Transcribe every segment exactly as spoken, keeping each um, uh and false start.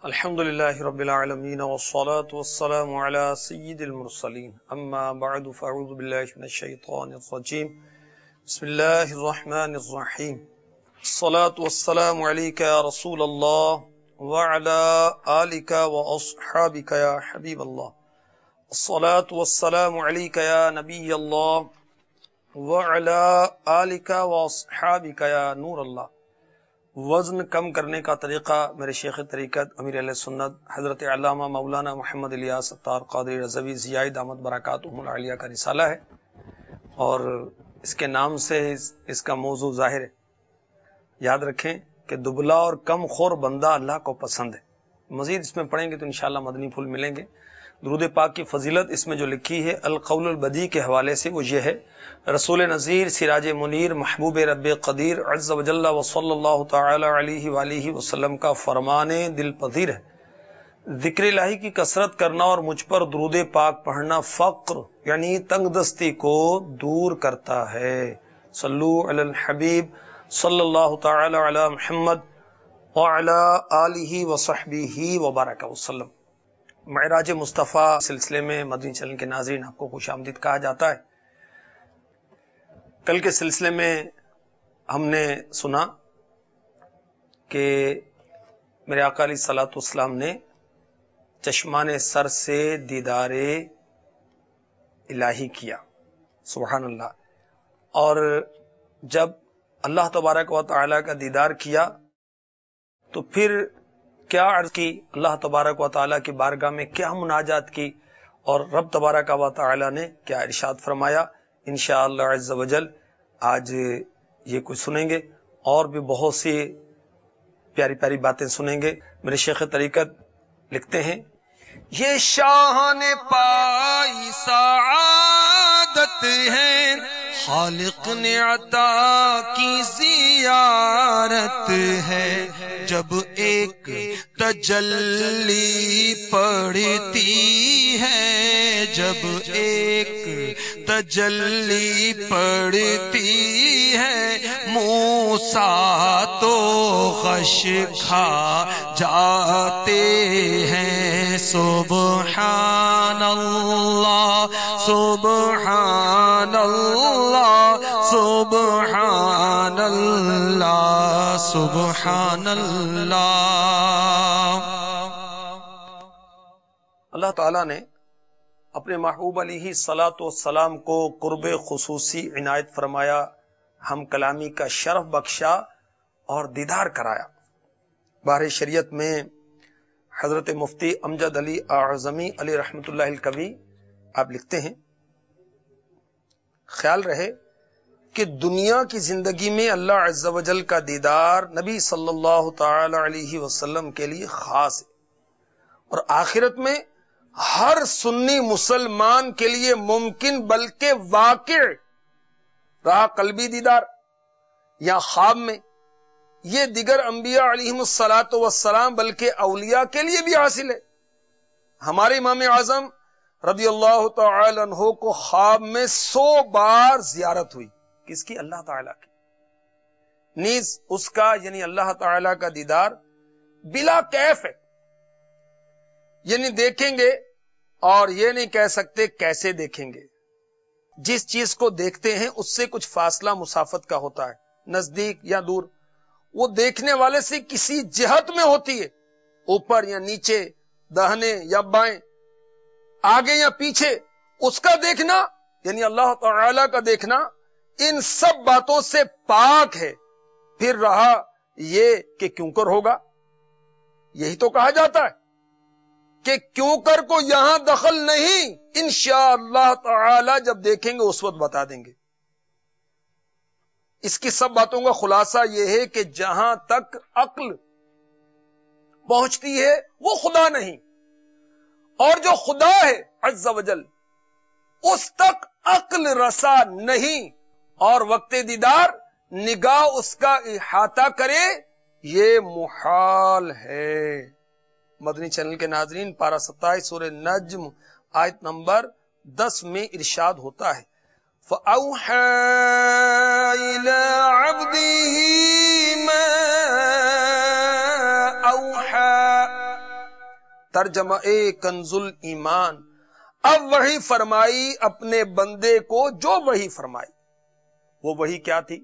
الحمد لله رب العالمين والصلاة والسلام على سيد المرسلين أما بعد فأعوذ بالله من الشيطان الرجيم بسم الله الرحمن الرحيم الصلاة والسلام عليك يا رسول الله وعلى آلك وأصحابك يا حبيب الله الصلاة والسلام عليك يا نبي الله وعلى آلك وأصحابك يا نور الله۔ وزن کم کرنے کا طریقہ میرے شیخ طریقت امیر اہل سنت حضرت علامہ مولانا محمد الیاس ستار قادری رضوی ضیاء دامت برکاتہم العالیہ کا رسالہ ہے، اور اس کے نام سے اس کا موضوع ظاہر ہے۔ یاد رکھیں کہ دبلا اور کم خور بندہ اللہ کو پسند ہے۔ مزید اس میں پڑھیں گے تو انشاءاللہ مدنی پھول ملیں گے۔ درود پاک کی فضیلت اس میں جو لکھی ہے القول البدی کے حوالے سے وہ یہ ہے: رسول نذیر سراج منیر محبوب رب قدیر عز و جل و صلی اللہ تعالی علیہ وآلہ وسلم کا فرمان دل پذیر ہے، ذکر الہی کی کثرت کرنا اور مجھ پر درود پاک پڑھنا فقر یعنی تنگ دستی کو دور کرتا ہے۔ صلو علی الحبیب صلی اللہ تعالی علی محمد وعلی آلہ وصحبہ وبارک وسلم۔ معراج مصطفیٰ سلسلے میں مدنی چینل کے ناظرین آپ کو خوش آمدید کہا جاتا ہے۔ کل کے سلسلے میں ہم نے سنا کہ میرے آقا علیہ الصلوۃ والسلام نے چشمان سر سے دیدار الہی کیا، سبحان اللہ۔ اور جب اللہ تبارک و تعالی کا دیدار کیا تو پھر کیا عرض کی، اللہ تبارک و تعالیٰ کی بارگاہ میں کیا مناجات کی، اور رب تبارک و تعالیٰ نے کیا ارشاد فرمایا، انشاءاللہ عز و جل آج یہ کچھ سنیں گے، اور بھی بہت سی پیاری پیاری باتیں سنیں گے۔ میرے شیخ طریقت لکھتے ہیں: یہ شاہان پائی سعادت ہے، خالق نے عطا کی زیارت ہے، جب ایک تجلی پڑتی ہے، جب ایک تجلی پڑتی ہے، موسیٰ تو غش کھا جاتے ہیں۔ سبحان اللہ سبحان اللہ سبحان اللہ سبحان اللہ۔ اللہ تعالیٰ نے اپنے محبوب علیہ الصلوۃ والسلام کو قرب خصوصی عنایت فرمایا، ہم کلامی کا شرف بخشا اور دیدار کرایا۔ بارہ شریعت میں حضرت مفتی امجد علی اعظمی علی رحمت اللہ الکوی آپ لکھتے ہیں: خیال رہے کہ دنیا کی زندگی میں اللہ عز و جل کا دیدار نبی صلی اللہ تعالی علیہ وسلم کے لیے خاص ہے، اور آخرت میں ہر سنی مسلمان کے لیے ممکن بلکہ واقع رہا قلبی دیدار یا خواب میں، یہ دیگر انبیاء علیہم الصلاۃ والسلام بلکہ اولیاء کے لیے بھی حاصل ہے۔ ہمارے امام اعظم رضی اللہ تعالی عنہ کو خواب میں سو بار زیارت ہوئی، کس کی؟ اللہ تعالیٰ کی۔ نیز اس کا یعنی اللہ تعالیٰ کا دیدار بلا کیف ہے، یعنی دیکھیں گے اور یہ نہیں کہہ سکتے کیسے دیکھیں گے۔ جس چیز کو دیکھتے ہیں اس سے کچھ فاصلہ مسافت کا ہوتا ہے، نزدیک یا دور، وہ دیکھنے والے سے کسی جہت میں ہوتی ہے، اوپر یا نیچے، داہنے یا بائیں، آگے یا پیچھے۔ اس کا دیکھنا یعنی اللہ تعالی کا دیکھنا ان سب باتوں سے پاک ہے۔ پھر رہا یہ کہ کیوں کر ہوگا، یہی تو کہا جاتا ہے کہ کیوں کر کو یہاں دخل نہیں، انشاءاللہ تعالی جب دیکھیں گے اس وقت بتا دیں گے۔ اس کی سب باتوں کا خلاصہ یہ ہے کہ جہاں تک عقل پہنچتی ہے وہ خدا نہیں، اور جو خدا ہے عز و جل اس تک عقل رسا نہیں، اور وقت دیدار نگاہ اس کا احاطہ کرے یہ محال ہے۔ مدنی چینل کے ناظرین، پارہ ستائیس سورہ نجم آیت نمبر دس میں ارشاد ہوتا ہے: فَأَوْحَى إِلَىٰ عَبْدِهِ مَا أَوْحَى ترجمہ کنز الایمان، اب وحی فرمائی اپنے بندے کو جو وحی فرمائی۔ وہ وحی کیا تھی؟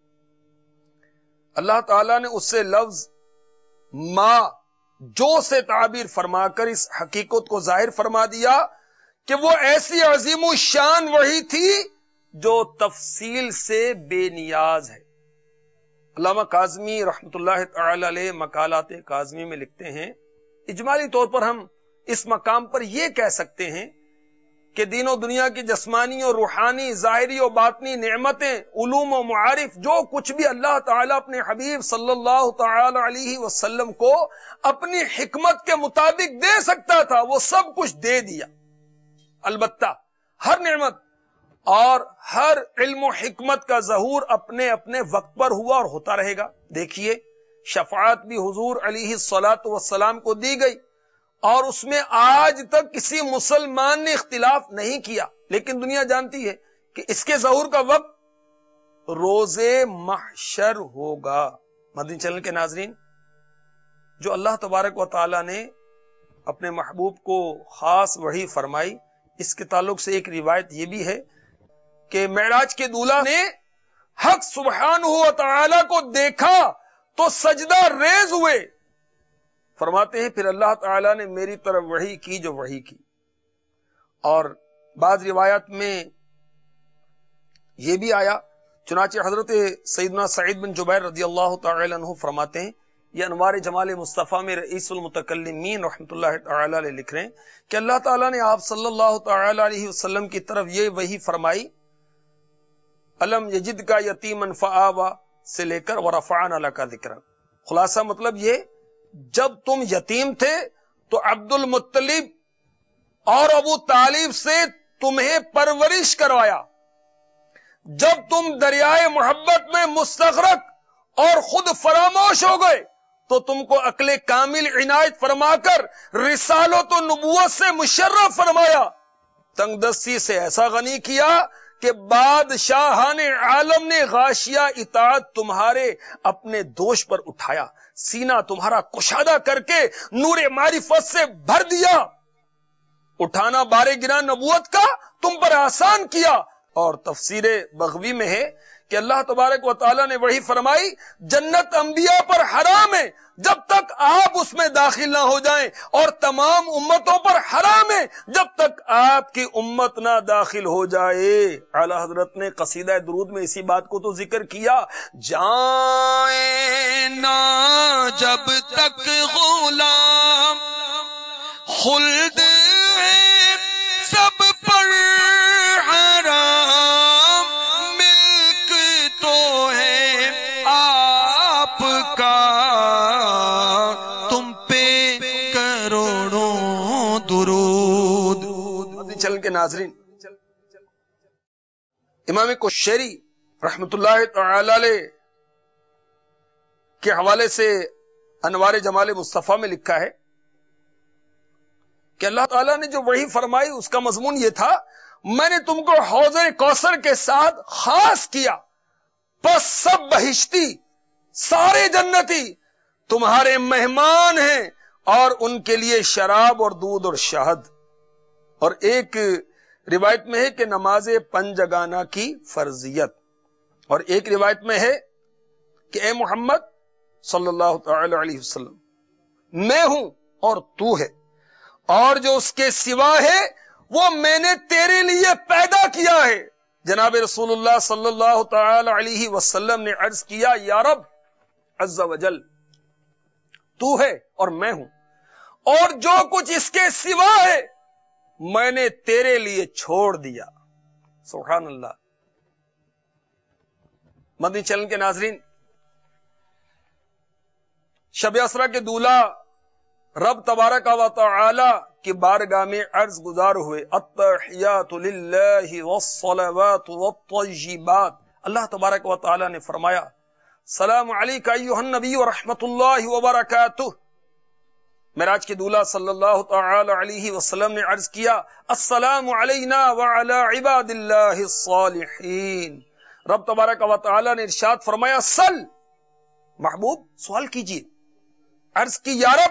اللہ تعالیٰ نے اس سے لفظ ما جو سے تعبیر فرما کر اس حقیقت کو ظاہر فرما دیا کہ وہ ایسی عظیم الشان وحی تھی جو تفصیل سے بے نیاز ہے۔ علامہ کاظمی رحمت اللہ تعالی علیہ مقالات کاظمی میں لکھتے ہیں، اجمالی طور پر ہم اس مقام پر یہ کہہ سکتے ہیں کہ دین و دنیا کی جسمانی اور روحانی، ظاہری و باطنی نعمتیں، علوم و معارف، جو کچھ بھی اللہ تعالیٰ اپنے حبیب صلی اللہ تعالی علیہ وسلم کو اپنی حکمت کے مطابق دے سکتا تھا، وہ سب کچھ دے دیا۔ البتہ ہر نعمت اور ہر علم و حکمت کا ظہور اپنے اپنے وقت پر ہوا اور ہوتا رہے گا۔ دیکھیے، شفاعت بھی حضور علیہ الصلاۃ والسلام کو دی گئی اور اس میں آج تک کسی مسلمان نے اختلاف نہیں کیا، لیکن دنیا جانتی ہے کہ اس کے ظہور کا وقت روز محشر ہوگا۔ مدنی چینل کے ناظرین، جو اللہ تبارک و تعالی نے اپنے محبوب کو خاص وحی فرمائی، اس کے تعلق سے ایک روایت یہ بھی ہے کہ معراج کے دولہ نے حق سبحانہ و تعالی کو دیکھا تو سجدہ ریز ہوئے۔ فرماتے ہیں پھر اللہ تعالیٰ نے میری طرف وحی کی جو وحی کی۔ اور بعض روایات میں یہ بھی آیا، چنانچہ حضرت سیدنا سعید بن جبیر رضی اللہ تعالی عنہ فرماتے ہیں، یہ انوار جمال مصطفیٰ میں رئیس المتکلمین رحمت اللہ تعالی علیہ لکھ رہے ہیں کہ اللہ تعالیٰ نے آپ صلی اللہ تعالی علیہ وسلم کی طرف یہ وحی فرمائی، الم یجد کا یتیما فآوا سے لے کر ورفعنا لک ذکرک۔ خلاصہ مطلب یہ، جب تم یتیم تھے تو عبد المطلب اور ابو طالب سے تمہیں پرورش کروایا، جب تم دریائے محبت میں مستغرق اور خود فراموش ہو گئے تو تم کو عقل کامل عنایت فرما کر رسالت و نبوت سے مشرف فرمایا، تنگ دستی سے ایسا غنی کیا کہ بادشاہان عالم نے غاشیہ اطاعت تمہارے اپنے دوش پر اٹھایا، سینہ تمہارا کشادہ کر کے نور معرفت سے بھر دیا، اٹھانا بارے گرا نبوت کا تم پر آسان کیا۔ اور تفسیر بغوی میں ہے کہ اللہ تبارک و تعالیٰ نے وہی فرمائی، جنت انبیاء پر حرام ہے جب تک آپ اس میں داخل نہ ہو جائیں، اور تمام امتوں پر حرام ہے جب تک آپ کی امت نہ داخل ہو جائے۔ اعلی حضرت نے قصیدہ درود میں اسی بات کو تو ذکر کیا، جائیں نہ جب تک غلام خلد سب پر حرام، ملک تو ہے آپ کا تم پہ کروڑوں درود۔ چل کے ناظرین، امام کوشیری رحمت اللہ تعالی علیہ کے حوالے سے انوار جمال مصطفیٰ میں لکھا ہے کہ اللہ تعالیٰ نے جو وحی فرمائی اس کا مضمون یہ تھا، میں نے تم کو حوض کوثر کے ساتھ خاص کیا، پس سب بہشتی سارے جنتی تمہارے مہمان ہیں، اور ان کے لیے شراب اور دودھ اور شہد۔ اور ایک روایت میں ہے کہ نماز پنجگانہ کی فرضیت، اور ایک روایت میں ہے کہ اے محمد صلی اللہ تعالی علیہ وسلم، میں ہوں اور تو ہے، اور جو اس کے سوا ہے وہ میں نے تیرے لیے پیدا کیا ہے۔ جناب رسول اللہ صلی اللہ تعالی علیہ وسلم نے عرض کیا، یا رب عز و جل، تو ہے اور میں ہوں، اور جو کچھ اس کے سوا ہے میں نے تیرے لیے چھوڑ دیا۔ سبحان اللہ۔ مدنی چینل کے ناظرین، شب اسرا کے دولہ رب تبارک و تعالی کی بارگاہ میں عرض گزار ہوئے، التحیات للہ والصلوات والطیبات۔ اللہ تبارک و تعالی نے فرمایا، سلام علیک ایھا النبی ورحمۃ اللہ وبرکاتہ۔ معراج کے دولہ صلی اللہ تعالی علیہ وسلم نے عرض کیا، السلام علینا وعلی عباد اللہ الصالحین۔ رب تبارک و تعالی نے ارشاد فرمایا، سل، محبوب سوال کیجیے۔ عرض کی، یا رب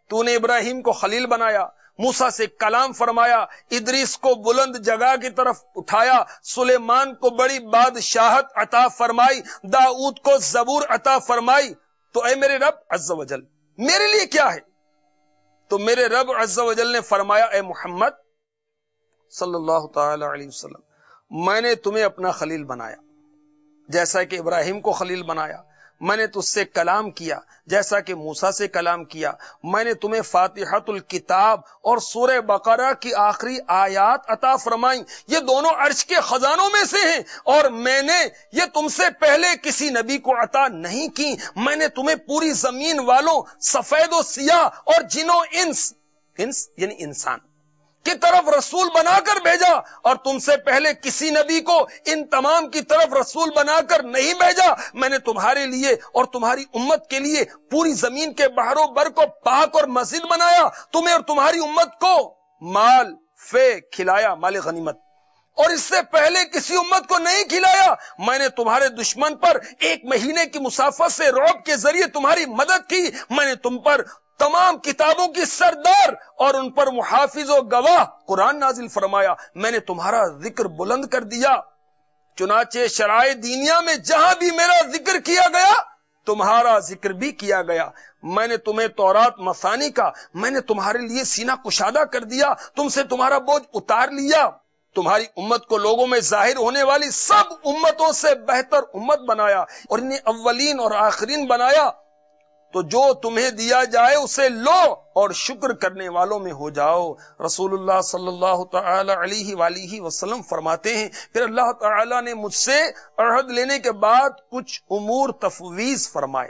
تو نے ابراہیم کو خلیل بنایا، موسیٰ سے کلام فرمایا، ادریس کو بلند جگہ کی طرف اٹھایا، سلیمان کو بڑی بادشاہت عطا فرمائی، داؤد کو زبور عطا فرمائی، تو اے میرے رب عز و جل میرے لیے کیا ہے؟ تو میرے رب عز و جل نے فرمایا، اے محمد صلی اللہ تعالی علیہ وسلم، میں نے تمہیں اپنا خلیل بنایا جیسا کہ ابراہیم کو خلیل بنایا، میں نے تجھ سے کلام کیا جیسا کہ موسیٰ سے کلام کیا، میں نے تمہیں فاتحۃ الکتاب اور سورہ بقرہ کی آخری آیات عطا فرمائیں، یہ دونوں عرش کے خزانوں میں سے ہیں، اور میں نے یہ تم سے پہلے کسی نبی کو عطا نہیں کی، میں نے تمہیں پوری زمین والوں سفید و سیاہ اور جنوں انس انس یعنی انسان کی طرف رسول بنا کر بھیجا، اور تم سے پہلے کسی نبی کو ان تمام کی طرف رسول بنا کر نہیں بھیجا، میں نے تمہارے لیے اور تمہاری امت کے لیے پوری زمین کے بحر و بر کو پاک اور مسجد بنایا، تمہیں اور تمہاری امت کو مال فے کھلایا، مال غنیمت، اور اس سے پہلے کسی امت کو نہیں کھلایا، میں نے تمہارے دشمن پر ایک مہینے کی مسافت سے رعب کے ذریعے تمہاری مدد کی، میں نے تم پر تمام کتابوں کی سردار اور ان پر محافظ و گواہ قرآن نازل فرمایا، میں نے تمہارا ذکر بلند کر دیا، چنانچہ شرائع دینیا میں جہاں بھی میرا ذکر کیا گیا تمہارا ذکر بھی کیا گیا، میں نے تمہیں تورات مثانی کا، میں نے تمہارے لیے سینہ کشادہ کر دیا، تم سے تمہارا بوجھ اتار لیا، تمہاری امت کو لوگوں میں ظاہر ہونے والی سب امتوں سے بہتر امت بنایا، اور انہیں اولین اور آخرین بنایا، تو جو تمہیں دیا جائے اسے لو اور شکر کرنے والوں میں ہو جاؤ۔ رسول اللہ صلی اللہ تعالی علیہ وآلہ وسلم فرماتے ہیں، پھر اللہ تعالی نے مجھ سے عہد لینے کے بعد کچھ امور تفویض فرمائے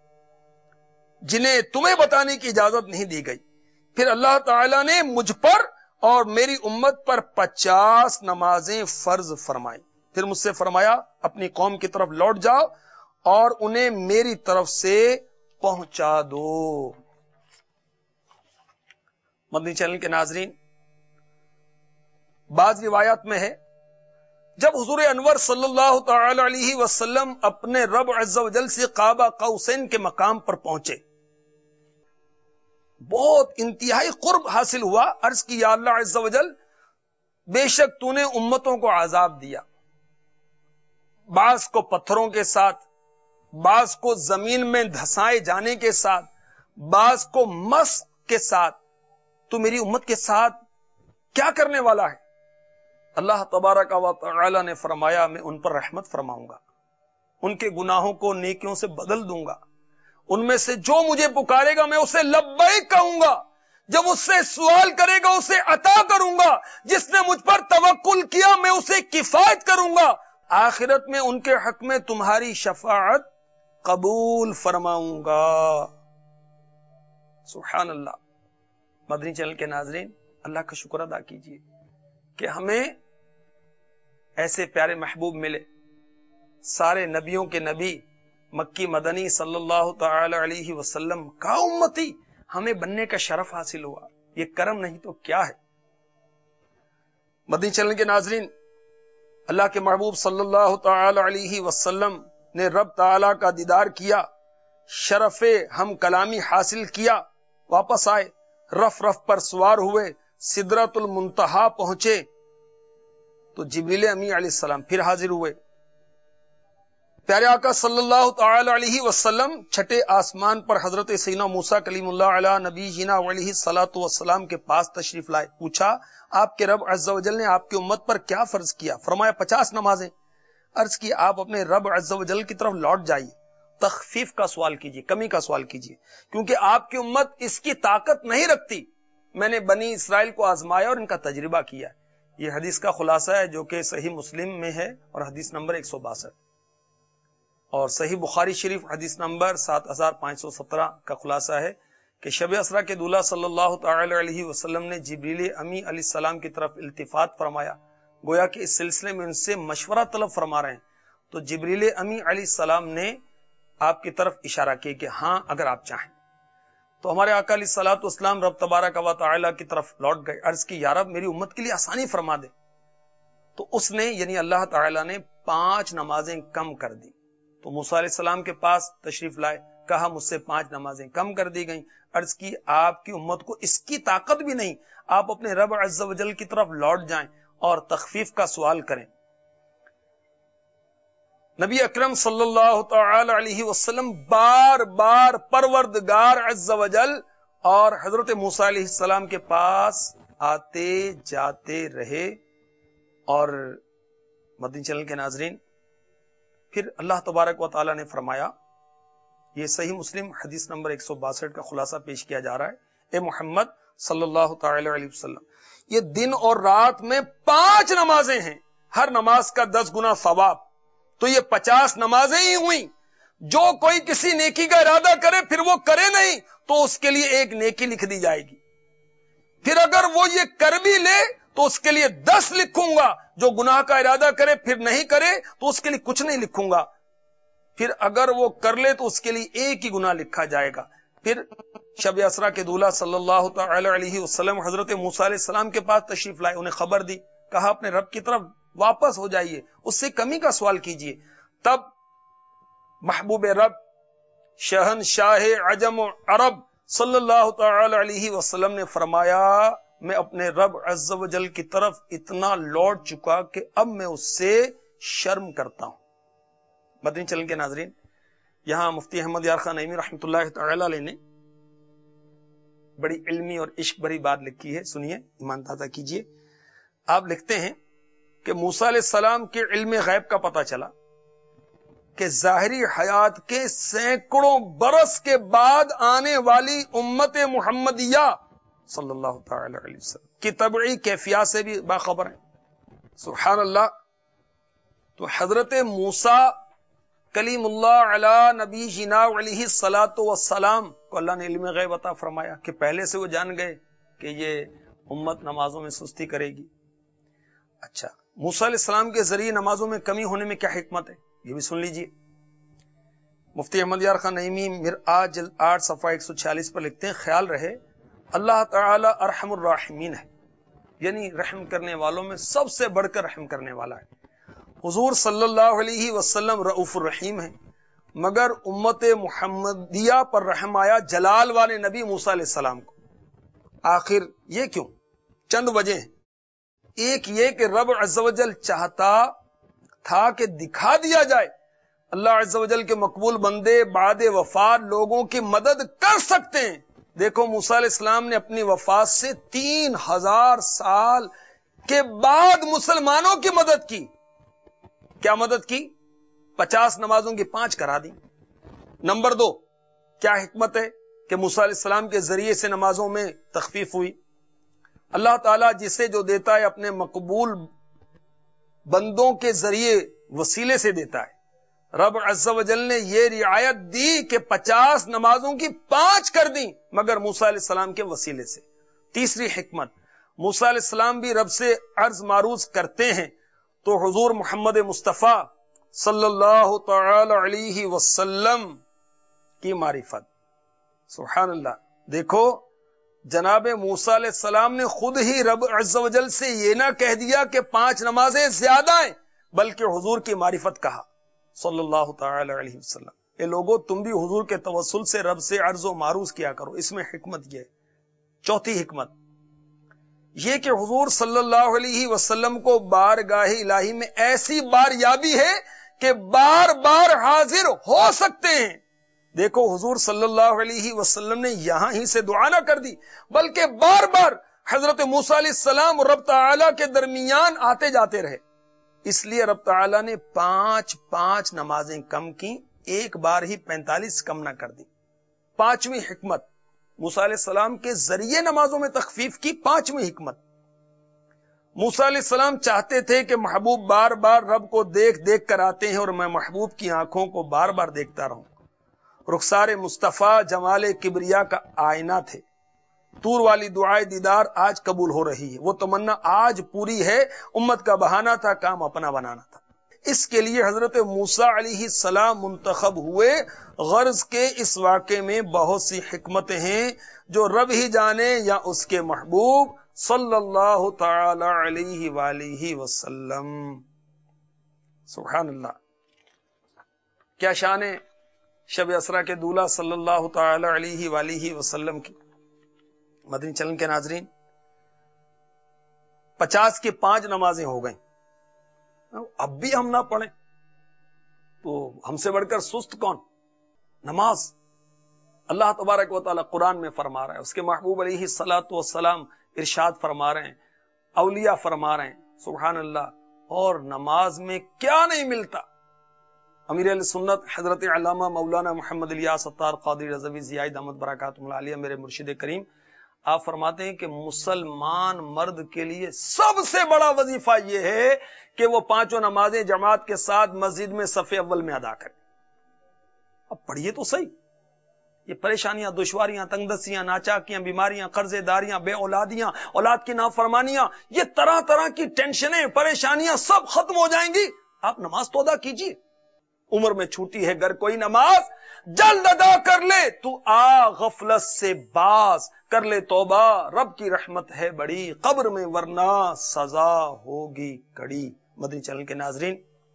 جنہیں تمہیں بتانے کی اجازت نہیں دی گئی، پھر اللہ تعالی نے مجھ پر اور میری امت پر پچاس نمازیں فرض فرمائی، پھر مجھ سے فرمایا اپنی قوم کی طرف لوٹ جاؤ اور انہیں میری طرف سے پہنچا دو۔ مدنی چینل کے ناظرین، بعض روایات میں ہے جب حضور انور صلی اللہ تعالی علیہ وسلم اپنے رب عز و جل سے قاب قوسین کے مقام پر پہنچے، بہت انتہائی قرب حاصل ہوا، عرض کی یا اللہ عز و جل بے شک تو نے امتوں کو عذاب دیا، بعض کو پتھروں کے ساتھ، بعض کو زمین میں دھسائے جانے کے ساتھ، بعض کو مس کے ساتھ، تو میری امت کے ساتھ کیا کرنے والا ہے؟ اللہ تبارک و تعالی نے فرمایا میں ان پر رحمت فرماؤں گا، ان کے گناہوں کو نیکیوں سے بدل دوں گا، ان میں سے جو مجھے پکارے گا میں اسے لبیک کہوں گا، جب اس سے سوال کرے گا اسے عطا کروں گا، جس نے مجھ پر توکل کیا میں اسے کفایت کروں گا، آخرت میں ان کے حق میں تمہاری شفاعت قبول فرماؤں گا۔ سبحان اللہ۔ مدنی چینل کے ناظرین، اللہ کا شکر ادا کیجئے کہ ہمیں ایسے پیارے محبوب ملے، سارے نبیوں کے نبی مکی مدنی صلی اللہ تعالی علیہ وسلم کا امتی ہمیں بننے کا شرف حاصل ہوا، یہ کرم نہیں تو کیا ہے۔ مدنی چینل کے ناظرین، اللہ کے محبوب صلی اللہ تعالی علیہ وسلم نے رب تعالی کا دیدار کیا، شرف ہم کلامی حاصل کیا، واپس آئے، رف رف پر سوار ہوئے، سدرۃ المنتہا پہنچے تو جبریل امی علیہ السلام پھر حاضر ہوئے۔ پیارے آقا صلی اللہ تعالی علیہ وسلم چھٹے آسمان پر حضرت سیدنا موسیٰ کلیم اللہ علیہ نبی جینا علیہ الصلوۃ والسلام کے پاس تشریف لائے، پوچھا آپ کے رب عز و جل نے آپ کی امت پر کیا فرض کیا؟ فرمایا پچاس نمازیں۔ عرض کی آپ اپنے رب عز و جل کی طرف لوٹ جائیے، تخفیف کا سوال کیجیے، کمی کا سوال کیجیے، کیونکہ آپ کی امت اس کی طاقت نہیں رکھتی، میں نے بنی اسرائیل کو آزمایا اور ان کا تجربہ کیا۔ یہ حدیث کا خلاصہ ہے جو کہ صحیح مسلم میں ہے اور حدیث نمبر ایک سو باسٹھ، اور صحیح بخاری شریف حدیث نمبر سات ہزار پانچ سو سترہ کا خلاصہ ہے کہ شب اسرا کے دولہ صلی اللہ تعالی علیہ وسلم نے جبریل امی علیہ السلام کی طرف التفات فرمایا، گویا کہ اس سلسلے میں ان سے مشورہ طلب فرما رہے ہیں، تو جبریل امی علیہ السلام نے آپ کی طرف اشارہ کیا کہ ہاں اگر آپ چاہیں تو ہمارے آقا علیہ الصلوۃ والسلام رب تبارک و تعالی کی طرف لوٹ گئے، عرض کی یا رب میری امت کے لیے آسانی فرما دے، تو اس نے یعنی اللہ تعالی نے پانچ نمازیں کم کر دی، تو موسیٰ علیہ السلام کے پاس تشریف لائے، کہا مجھ سے پانچ نمازیں کم کر دی گئیں. عرض کی آپ کی امت کو اس کی طاقت بھی نہیں, آپ اپنے رب عز و جل کی طرف لوٹ جائیں اور تخفیف کا سوال کریں. نبی اکرم صلی اللہ تعالی علیہ وسلم بار بار پروردگار عز و جل اور حضرت موسیٰ علیہ السلام کے پاس آتے جاتے رہے. اور مدنی چینل کے ناظرین, پھر اللہ تبارک و تعالی نے فرمایا, یہ صحیح مسلم حدیث نمبر ایک سو باسٹھ کا خلاصہ پیش کیا جا رہا ہے, اے محمد صلی اللہ تعالی علیہ وسلم, یہ دن اور رات میں پانچ نمازیں ہیں, ہر نماز کا دس گنا ثواب, تو یہ پچاس نمازیں ہی ہوئیں. جو کوئی کسی نیکی کا ارادہ کرے پھر وہ کرے نہیں تو اس کے لیے ایک نیکی لکھ دی جائے گی. پھر اگر وہ یہ کر بھی لے تو اس کے لیے دس لکھوں گا. جو گناہ کا ارادہ کرے پھر نہیں کرے تو اس کے لیے کچھ نہیں لکھوں گا. پھر اگر وہ کر لے تو اس کے لیے ایک ہی گناہ لکھا جائے گا. پھر شب اسرا کے دولہ صلی اللہ تعالی علیہ وسلم حضرت موسیٰ علیہ السلام کے پاس تشریف لائے, انہیں خبر دی, کہا اپنے رب کی طرف واپس ہو جائیے, اس سے کمی کا سوال کیجیے. تب محبوب رب شہنشاہ عجم و عرب صلی اللہ تعالی علیہ وسلم نے فرمایا, میں اپنے رب عز و جل کی طرف اتنا لوٹ چکا کہ اب میں اس سے شرم کرتا ہوں. مدنی چینل کے ناظرین, یہاں مفتی احمد یار خان نعیمی رحمۃ اللہ تعالی علیہ نے بڑی علمی اور عشق بھری بات لکھی ہے, سنیے, ایمان تازہ کیجیے. آپ لکھتے ہیں کہ موسیٰ علیہ السلام کے علم غیب کا پتہ چلا کہ ظاہری حیات کے سینکڑوں برس کے بعد آنے والی امت محمدیہ صلی اللہ تعالی علیہ وسلم کی طبعی کیفیات سے بھی باخبر ہیں. سبحان اللہ. تو حضرت موسیٰ کلیم اللہ علی نبی جنا علیہ الصلاۃ والسلام کو اللہ نے علم غیب عطا فرمایا کہ پہلے سے وہ جان گئے کہ یہ امت نمازوں میں سستی کرے گی. اچھا, موسیٰ علیہ السلام کے ذریعے نمازوں میں کمی ہونے میں کیا حکمت ہے, یہ بھی سن لیجئے. مفتی احمد یار خان نعیمی مرآت جلد آٹھ صفحہ ایک سو چھیالیس پر لکھتے ہیں, خیال رہے اللہ تعالی ارحم الراحمین ہے, یعنی رحم کرنے والوں میں سب سے بڑھ کر رحم کرنے والا ہے. حضور صلی اللہ علیہ وسلم رؤوف الرحیم ہے, مگر امت محمدیہ پر رحم آیا جلال والے نبی موسیٰ علیہ السلام کو. آخر یہ کیوں؟ چند وجہ ہیں. ایک یہ کہ رب عز و جل چاہتا تھا کہ دکھا دیا جائے اللہ عز و جل کے مقبول بندے بعد وفات لوگوں کی مدد کر سکتے ہیں. دیکھو موسیٰ علیہ السلام نے اپنی وفات سے تین ہزار سال کے بعد مسلمانوں کی مدد کی. کیا مدد کی؟ پچاس نمازوں کی پانچ کرا دی. نمبر دو, کیا حکمت ہے کہ موسیٰ علیہ السلام کے ذریعے سے نمازوں میں تخفیف ہوئی. اللہ تعالیٰ جسے جو دیتا ہے اپنے مقبول بندوں کے ذریعے وسیلے سے دیتا ہے. رب عز و جل نے یہ رعایت دی کہ پچاس نمازوں کی پانچ کر دی, مگر موسیٰ علیہ السلام کے وسیلے سے. تیسری حکمت, موسیٰ علیہ السلام بھی رب سے عرض معروض کرتے ہیں تو حضور محمد مصطفیٰ صلی اللہ تعالی علیہ وسلم کی معرفت. سبحان اللہ. دیکھو جناب موسیٰ علیہ السلام نے خود ہی رب عز و جل سے یہ نہ کہہ دیا کہ پانچ نمازیں زیادہ ہیں, بلکہ حضور کی معرفت کہا صلی اللہ تعالی علیہ وسلم. اے لوگو, تم بھی حضور کے توسل سے رب سے عرض و معروض کیا کرو, اس میں حکمت یہ ہے. چوتھی حکمت یہ کہ حضور صلی اللہ علیہ وسلم کو بارگاہ الہی میں ایسی بار یابی ہے کہ بار بار حاضر ہو سکتے ہیں. دیکھو حضور صلی اللہ علیہ وسلم نے یہاں ہی سے دعا نہ کر دی, بلکہ بار بار حضرت موسیٰ علیہ السلام اور رب تعالیٰ کے درمیان آتے جاتے رہے. اس لیے رب تعالیٰ نے پانچ پانچ نمازیں کم کی, ایک بار ہی پینتالیس کم نہ کر دی. پانچویں حکمت, موسیٰ علیہ السلام کے ذریعے نمازوں میں تخفیف کی. پانچویں حکمت, موسیٰ علیہ السلام چاہتے تھے کہ محبوب بار بار رب کو دیکھ دیکھ کر آتے ہیں اور میں محبوب کی آنکھوں کو بار بار دیکھتا رہوں. رخسار مصطفیٰ جمال کبریا کا آئینہ تھے. طور والی دعائے دیدار آج قبول ہو رہی ہے, وہ تمنا آج پوری ہے. امت کا بہانہ تھا, کام اپنا بنانا تھا. اس کے لیے حضرت موسیٰ علیہ السلام منتخب ہوئے. غرض کے اس واقعے میں بہت سی حکمتیں ہیں جو رب ہی جانے یا اس کے محبوب صلی اللہ تعالی علیہ وآلہ وسلم. سبحان اللہ. کیا شان ہے شب اسرا کے دولہ صلی اللہ تعالی علیہ وآلہ وسلم کی مدنی چینل کے ناظرین، پچاس کی پانچ نمازیں ہو گئیں، اب بھی ہم نہ پڑھیں تو ہم سے بڑھ کر سست کون؟ نماز۔ اللہ تبارک و تعالی قرآن میں فرما رہا ہے، اس کے محبوب علیہ الصلوۃ والسلام ارشاد فرما رہے ہیں، اولیاء فرما رہے ہیں، سبحان اللہ، اور نماز میں کیا نہیں ملتا۔ امیر اہل سنت حضرت علامہ مولانا محمد الیاس ستار قادری رضوی ضیاء دامت برکاتہم العالیہ میرے مرشد کریم، آپ فرماتے ہیں کہ مسلمان مرد کے لیے سب سے بڑا وظیفہ یہ ہے کہ وہ پانچوں نمازیں جماعت کے ساتھ مسجد میں صف اول میں ادا کرے۔ اب پڑھیے تو صحیح، یہ پریشانیاں، دشواریاں، تنگ دستیاں، ناچاکیاں، بیماریاں، قرضے داریاں، بے اولادیاں، اولاد کی نافرمانیاں، یہ طرح طرح کی ٹینشنیں، پریشانیاں سب ختم ہو جائیں گی۔ آپ نماز تو ادا کیجیے، عمر میں چھوٹی ہے گر کوئی نماز، جلد ادا کر لے تو آ غفلت سے باز، کر لے توبہ رب کی رحمت ہے بڑی، قبر میں ورنہ سزا ہوگی کڑی۔ مدنی چینل کے ناظرین،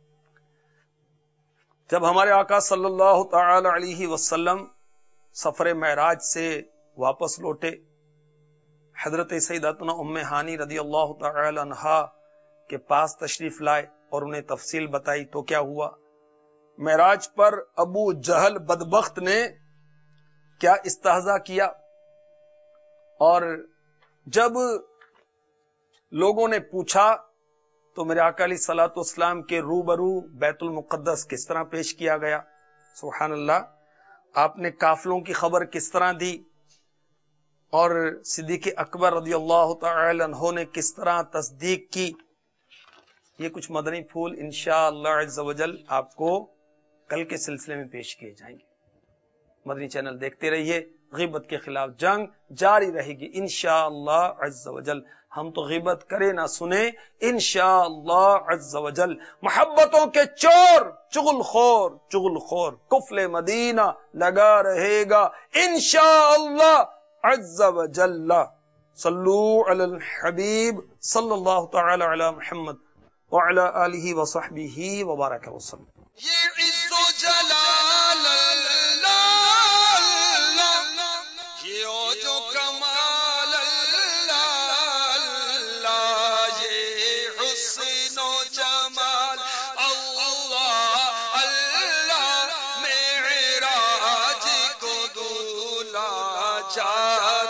جب ہمارے آقا صلی اللہ تعالی علیہ وسلم سفر معراج سے واپس لوٹے، حضرت سیدتنا ام ہانی رضی اللہ تعالی عنہا کے پاس تشریف لائے اور انہیں تفصیل بتائی تو کیا ہوا؟ معراج پر ابو جہل بدبخت نے کیا استہزاء کیا، اور جب لوگوں نے پوچھا تو میرے آقا علیہ الصلوۃ والسلام کے روبرو بیت المقدس کس طرح پیش کیا گیا، سبحان اللہ، آپ نے قافلوں کی خبر کس طرح دی، اور صدیق اکبر رضی اللہ تعالی عنہ نے کس طرح تصدیق کی، یہ کچھ مدنی پھول انشاءاللہ عز و جل آپ کو کل کے سلسلے میں پیش کیے جائیں گے۔ مدنی چینل دیکھتے رہیے، غیبت کے خلاف جنگ جاری رہے گی انشاءاللہ عز و جل۔ ہم تو غیبت کرے نہ سنے انشاءاللہ عز و جل، محبتوں کے چور چغل خور چغل خور کفل مدینہ لگا رہے گا انشاءاللہ عز و جل۔ صلو علی الحبیب صلی اللہ تعالی علی محمد وعلی آلہ وصحبہ وبارک وسلم۔ یہ عز و جلال اللہ، یہ عود و کمال اللہ، یہ حسن و جمال اللہ، اللہ معراج کو دولا جا